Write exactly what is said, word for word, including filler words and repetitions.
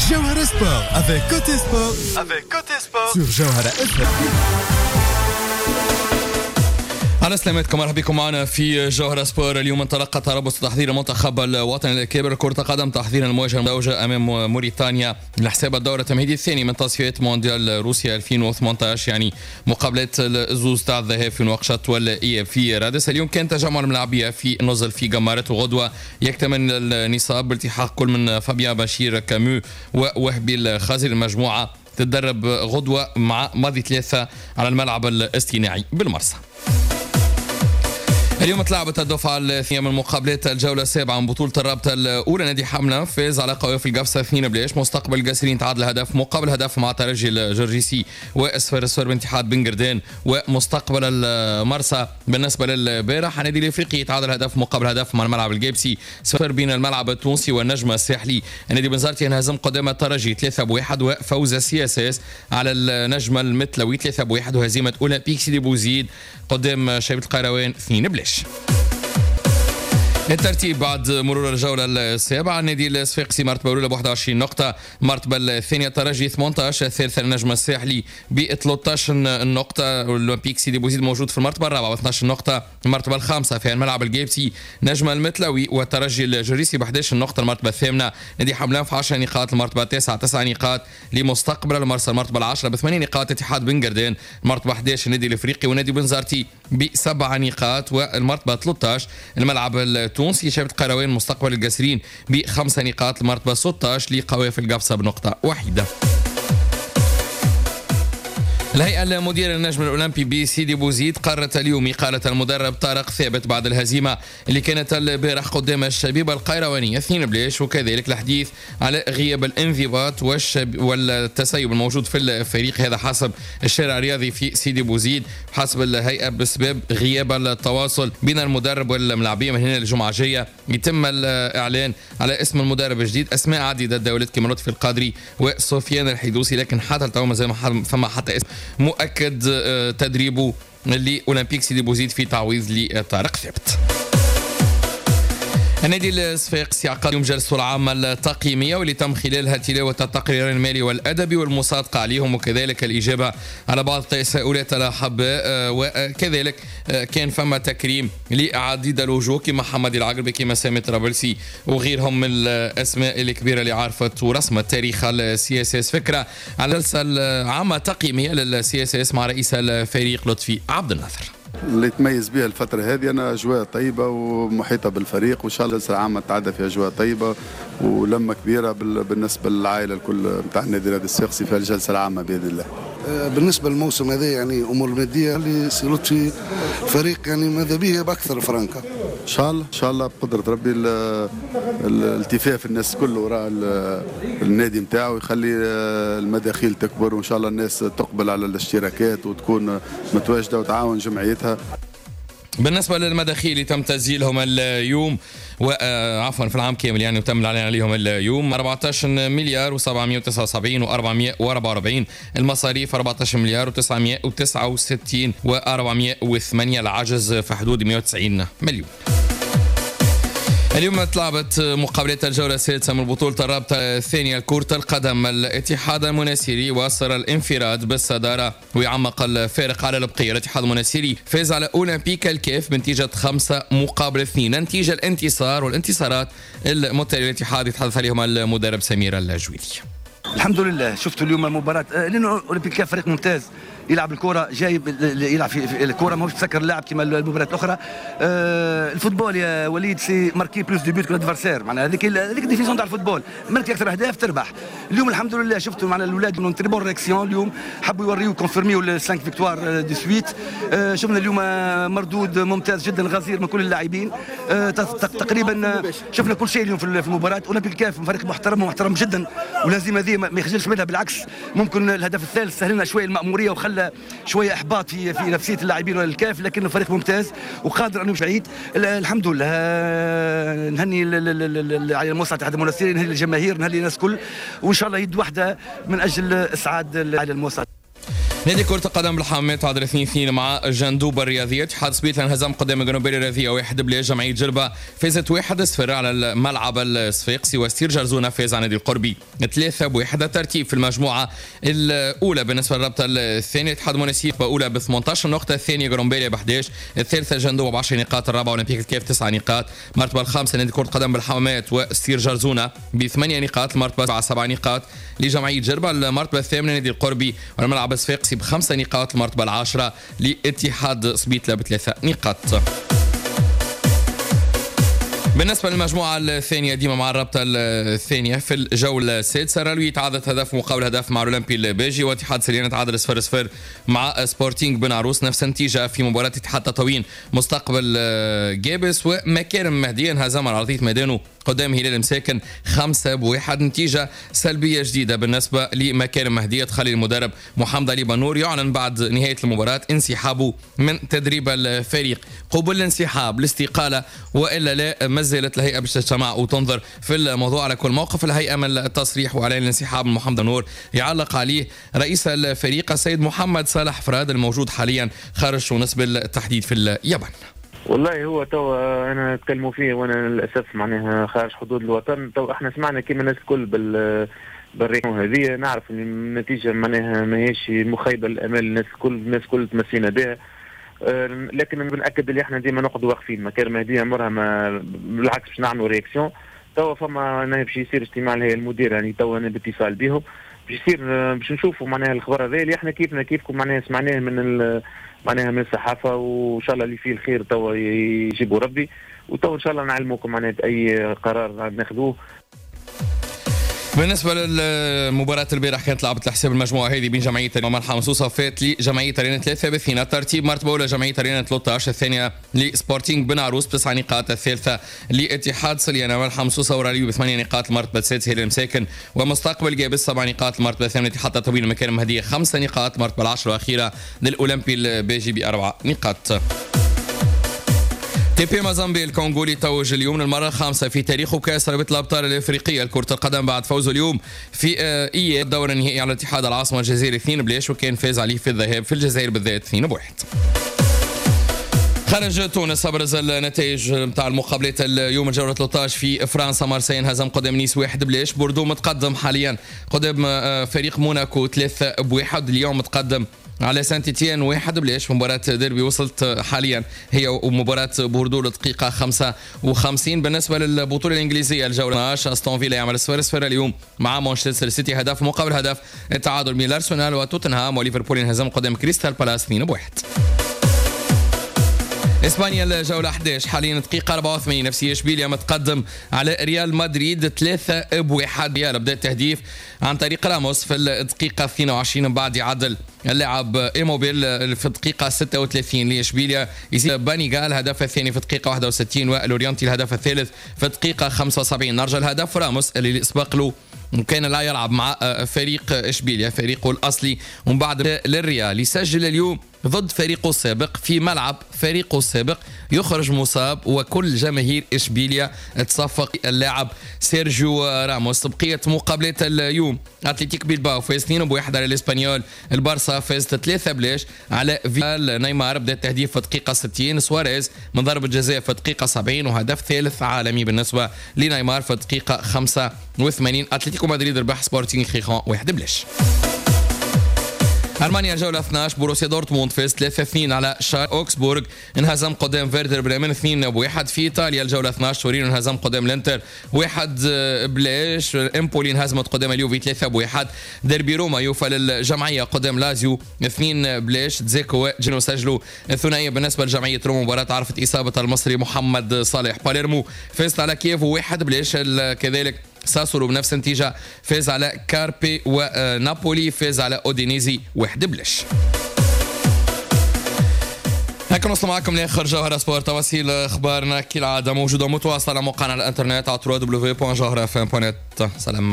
Jawhara Sport avec Côté Sport. Avec Côté Sport sur Jawhara اف ام. أهلا سلامتكم، مرحبا بكم معنا في جوهرة سبور. اليوم انطلق تربص تحضير المنتخب الوطني الكبير كرة القدم تحضيرا المواجهة المزدوجة أمام موريتانيا لحساب الدور التمهيدي الثاني من تصفيات مونديال روسيا ألفين وثمانية عشر، يعني مقابلة الزوز تاع الذهاب في نواكشوط والإياب في رادس. اليوم كان تجمع الملاعبية في نزل في قمارة، وغدوة يكتمل النصاب بالتحاق كل من فابيان بشير كامو ووهبي الخازري. المجموعة تتدرب غدوة مع ماضي ثلاثة على الملعب الاصطناعي بالمرسى. اليوم تلعبت الدفعة الثانية من مقابلات الجولة السابعة من بطولة الرابطة الأولى. نادي حملة فاز على قوافل القفصة اثنين بلاش. مستقبل القاسرين تعادل هدف مقابل هدف مع ترجي الجرجيسي واسفر السور بانتحاد بن قردان. ومستقبل المرسى بالنسبة للبارح النادي الافريقي تعادل هدف مقابل هدف مع الملعب الجابسي. صفر بين الملعب التونسي والنجم الساحلي. النادي بنزرتي انهزم قدام الترجي ثلاثة بواحد، وفوز سي اس اس على النجم المتلوي ثلاثة بواحد، وهزيمة اولمبيك سيدي بوزيد قدام شبيبة القيروان اثنين بلاش. الترتيب بعد مرور الجولة السابعة: النادي الصفاقسي مرتبة الأولى ب واحد وعشرين نقطة، المرتبة الثانية الترجي ثمانية عشر، الثالثة النجم الساحلي ب ثلاثة عشر نقطة، والأولمبيك سيدي بوزيد موجود في المرتبة الرابعة ب اثني عشر نقطة، المرتبة الخامسة في الملعب الجابسي نجم المتلوي والترجي الجريسي ب احد عشر نقطة، المرتبة الثامنة نادي حملان في عشر نقاط، المرتبة التاسعة تسع نقاط لمستقبل المرسى، المرتبة العاشرة بثمانية نقاط اتحاد بن قردان، المرتبة احد عشر النادي الافريقي ونادي بنزرتي بسبع نقاط، والمرتبة ثلاثة عشر الملعب التونسي شبيبة القيروان مستقبل القاسرين بخمس نقاط، المرتبة ستة عشر لقوافل القفصة بنقطة واحدة. الهيئة المديرة للنجم الأولمبي بسيدي بوزيد قررت اليوم إقالة المدرب طارق ثابت بعد الهزيمة اللي كانت البارح قدام الشبيبة القيروانية اثنين بلاش، وكذلك الحديث على غياب الانضباط والشب... والتسيب الموجود في الفريق، هذا حسب الشارع الرياضي في سيدي بوزيد. حسب الهيئة بسبب غياب التواصل بين المدرب والملاعبية، من هنا الجمعة الجاية يتم الإعلان على اسم المدرب الجديد. أسماء عديدة الدولات كما لطفي القادري وسفيان الحيدوسي، لكن حتى التو زي ما فما حتى اسم مؤكد تدريبه لأولمبيك سيدي بوزيد في تعويض لطارق ثابت. النادي الصفاقسي عقد اليوم جلسته العامة التقييمية واللي تم خلالها تلاوة التقريرين المالي والأدبي والمصادقة عليهم، وكذلك الإجابة على بعض التساؤلات الأحباء، وكذلك كان فما تكريم لعديد الوجوه كما حمد العقربي كما سامي طرابلسي وغيرهم من الأسماء الكبيرة اللي عرفت ورسمت تاريخ السي اس اس. فكرة على الجلسة العامة التقييمية للسي اس اس مع رئيس الفريق لطفي عبد الناصر. اللي تميز بها الفترة هذه أنا أجواء طيبة ومحيطة بالفريق، وإن شاء الله الجلسة العامة تعدى في أجواء طيبة ولمة كبيرة بالنسبة للعائلة الكل نتاع النادي الرياضي الصفاقسي في الجلسة العامة بإذن الله. بالنسبة للموسم هذا يعني أمور المادية اللي صيرت في فريق يعني ماذا به بأكثر فرنكا. إن شاء الله إن شاء الله بقدرة ربي الالتفاف الناس كله وراء النادي نتاعو يخلي المداخيل تكبر، وإن شاء الله الناس تقبل على الاشتراكات وتكون متواجدة وتعاون جمعيتها. بالنسبة للمداخيل اللي تم تسجيلهم اليوم وعفوا في العام كامل يعني وتم الإعلان عليهم اليوم أربعة عشر مليار وسبعمائة وتسعة وسبعين وأربعمائة وأربعة وأربعين، المصاريف أربعة عشر مليار وتسعمائة وتسعة وستين وأربعمائة وثمانية، العجز في حدود مائة وتسعين مليون. اليوم تلعبت مقابلات الجولة السادسة من بطولة الرابطة الثانية لكرة القدم. الاتحاد المناسيري واصل الانفراد بالصدارة ويعمق الفارق على البقية. الاتحاد المناسيري فاز على أولمبيك الكاف بنتيجة خمسة مقابل اثنين، نتيجة الانتصار والانتصارات المتتالية الاتحاد يتحدث عليهم المدرب سمير الجويلي. الحمد لله شفتوا اليوم المباراة، لأنه أولمبيك الكاف فريق ممتاز يلعب الكرة، جايب يلعب في الكرة ماهوش تسكر اللاعب كما المباريات الأخرى. أه الفوتبول يا وليد سي ماركي بلوس دو بوت كو لادفيرسير، معناها هذيك هذيك الديفيزيون تاع الفوتبول، ماركي أكثر أهداف تربح. اليوم الحمد لله شفتوا معنا الأولاد من تري بون رياكسيون، اليوم حبوا يوريو كونفيرميو الخمس فيكتوار دي سويت. أه شفنا اليوم مردود ممتاز جدا غزير من كل اللاعبين. أه تقريبا شفنا كل شيء اليوم في المباراة. أولمبيك الكاف فريق محترم ومحترم جدا، ولازم هذه ما يخجلش منها، بالعكس ممكن الهدف الثالث سهلنا شوية المأمورية وخلى شويه احباط في في نفسيه اللاعبين الكاف، لكنه فريق ممتاز وقادر انه يعيد. الحمد لله نهني على الموسع تاع المناسيري، نهني الجماهير، نهني الناس كل، وان شاء الله يد واحده من اجل اسعاد على الموسع. نادي كرة القدم بالحامات تعادل اثنين اثنين مع جندوب الرياضية. اتحاد سبيط انهزم قدام الجنوبية الرياضية واحد بلاش. جمعية جربة فازت واحد صفر على الملعب الصفاقسي. وستير جرزونة فاز على نادي القربي ثلاثة بواحد. الترتيب في المجموعة الأولى بالنسبة للرابطة الثانية اتحاد مونسيب أولى ب ثمانية عشر نقطة، الثانية جرومبيليا ب أحد عشر، الثالثة جندوب ب عشر نقاط، الرابعة أولمبيك الكاف تسع نقاط، المرتبة الخامسة نادي كرة القدم بالحامات وستير جرزونة بثمانية نقاط، المرتبة سبع نقاط لجمعية جربة، المرتبة الثامنة نادي القربي والملعب الصفاقسي بخمسة نقاط، المرتبة العاشرة لاتحاد سبيطلة بثلاثة نقاط. بالنسبة للمجموعة الثانية ديما مع الرابطة الثانية في الجولة السادسة، رالوي تعادلت هدف مقابل هدف مع الأولمبي الباجي، واتحاد سليانة تعادل صفر صفر مع سبورتينغ بن عروس. نفس النتيجة في مباراة اتحاد تطاوين مستقبل جابس، ومكارم مهدي انهزم على أرضية ميدانه قدام هلال مساكن خمسة بواحد. نتيجة سلبية جديدة بالنسبة لمكارم مهدية تخلي المدرب محمد علي بنور يعلن بعد نهاية المباراة انسحابه من تدريب الفريق. قبل الانسحاب الاستقالة وإلا لا ما زالت الهيئة باش تجتمع وتنظر في الموضوع على كل موقف الهيئة من التصريح وإعلان الانسحاب من محمد بنور يعلق عليه رئيس الفريق السيد محمد صالح فراد الموجود حاليا خارج شؤون التحديد في اليابان. والله هو توا انا نتكلموا فيه وانا للاسف معناها خارج حدود الوطن. توا احنا سمعنا كيما الناس الكل بال بالريكون هذه، نعرف ان النتيجه معناها ماهيش مخيبه للامال، الناس الكل الناس الكل تمسينا بها، أه لكن بنأكد اللي احنا ديما نقعدوا واقفين. مكارم مهدي عمرها ما بالعكس باش نعملوا رياكسيون. توا فما انا باش يصير اجتماع الهيئه المديره، يعني توا انا باتصال بهم باش يصير باش نشوفوا معناها الخبر هذا اللي احنا كيفنا كيفكم معناها سمعناه من معناها من الصحافه، وان شاء الله اللي فيه الخير توا يجيبوا ربي، وتوا ان شاء الله نعلموكم معناها باي قرار ناخذوه. بالنسبة للمباراة البارح كانت لعبت لحساب المجموعة هذه بين جمعية مرحى منصوصة فات لجمعية رينا ثلاثة باثنين. الترتيب مرتبة أولى جمعية رينا ثلاثة عشر، الثانية لسبورتينغ بن عروس بتسع نقاط، الثالثة لاتحاد سليانة مرحى منصوصة وراليو بثمانية نقاط، المرتبة السادسة هلال مساكن ومستقبل جابس سبع نقاط، المرتبة الثامنة اتحاد تطاوين مكارم مهدية خمس نقاط، المرتبة العاشرة والأخيرة للأولمبي الباجي بأربع نقاط. تي بي مازامبي الكونغولي توج اليوم للمرة الخامسة في تاريخه كأس رابطة الأبطال الأفريقية لكرة القدم بعد فوزه اليوم في إياب دور النهائي على اتحاد العاصمة الجزائري اثنين بلاش، وكان فاز عليه في الذهاب في الجزائر بالذات اثنين بواحد. خارج تونس ابرز النتائج نتاع المقابلات اليوم الجوله ثلاثة عشر في فرنسا. مارسيل انهزم قدام نيس واحد بلاش. بوردو متقدم حاليا قدام فريق موناكو ثلاثة بواحد. اليوم متقدم على سانت إتيان واحد بلاش في مباراة ديربي وصلت حاليا هي ومباراة بوردو لدقيقة خمسة وخمسين. بالنسبة للبطولة الإنجليزية الجولة اثنا عشر أستون فيلا يعمل صفر صفر اليوم مع مانشستر سيتي، هدف مقابل هدف، التعادل بين الأرسنال وتوتنهام، وليفربول انهزم قدام كريستال بالاس اثنين بواحد. اسبانيا الجوله أحد عشر حاليا دقيقه أربعة وثمانين نفسيه اشبيليا متقدم على ريال مدريد ثلاثة بواحد. ريال بدا التهديف عن طريق راموس في الدقيقه اثنين وعشرين من بعد يعدل اللاعب ايموبيل في الدقيقه ستة وثلاثين لاشبيليا، يزيد بانيغا الهدف الثاني في الدقيقه واحد وستين ولورينتي الهدف الثالث في الدقيقه خمسة وسبعين. نرجع الهدف راموس اللي سبق له وكان لا يلعب مع فريق اشبيليا فريقه الاصلي، ومن بعد للريال يسجل اليوم ضد فريقه السابق في ملعب فريقه السابق، يخرج مصاب وكل جماهير اشبيليا تصفق اللاعب سيرجيو راموس. بقيه مقابلات اليوم اتلتيك بيلباو فاز اثنين بواحد على الاسبانيول، البارسا فاز ثلاثة بلاش على فيال، نيمار بدا التهديف في الدقيقه ستين، سواريز من ضربه جزاء في الدقيقه سبعين وهدف ثالث عالمي بالنسبه لنيمار في الدقيقه خمسة وثمانين. اتلتيكو مدريد ربح سبورتينغ خيخون واحد بلاش. ألمانيا الجولة اثنا عشر بروسيا دورتموند فاز ثلاثة اثنين على شار أوكسبورغ، انهزم قدام فيردر بريمن اثنين بواحد. في إيطاليا الجولة اثنا عشر تورينو انهزم قدام الانتر واحد بلاش. امبولي انهزمت قدام اليوفي ثلاثة بواحد. ديربي روما يوفى للجمعية قدام لازيو اثنين بلاش. تزيكو جنو سجلوا الثنائية بالنسبة لجمعية روما. مباراة عرفت إصابة المصري محمد صالح. باليرمو فاز على كييف واحد بلاش. كذلك ساسولو بنفس النتيجة فاز على كاربي، ونابولي فاز على أودينيزي واحد بلاش. هكا نوصل معكم لاخر جوهرة سبورت. تواسيل اخبارنا كالعادة موجودة متواصلة على موقعنا على الانترنت على دبليو دبليو دبليو دوت جوهرة اف ام دوت نت. سلام.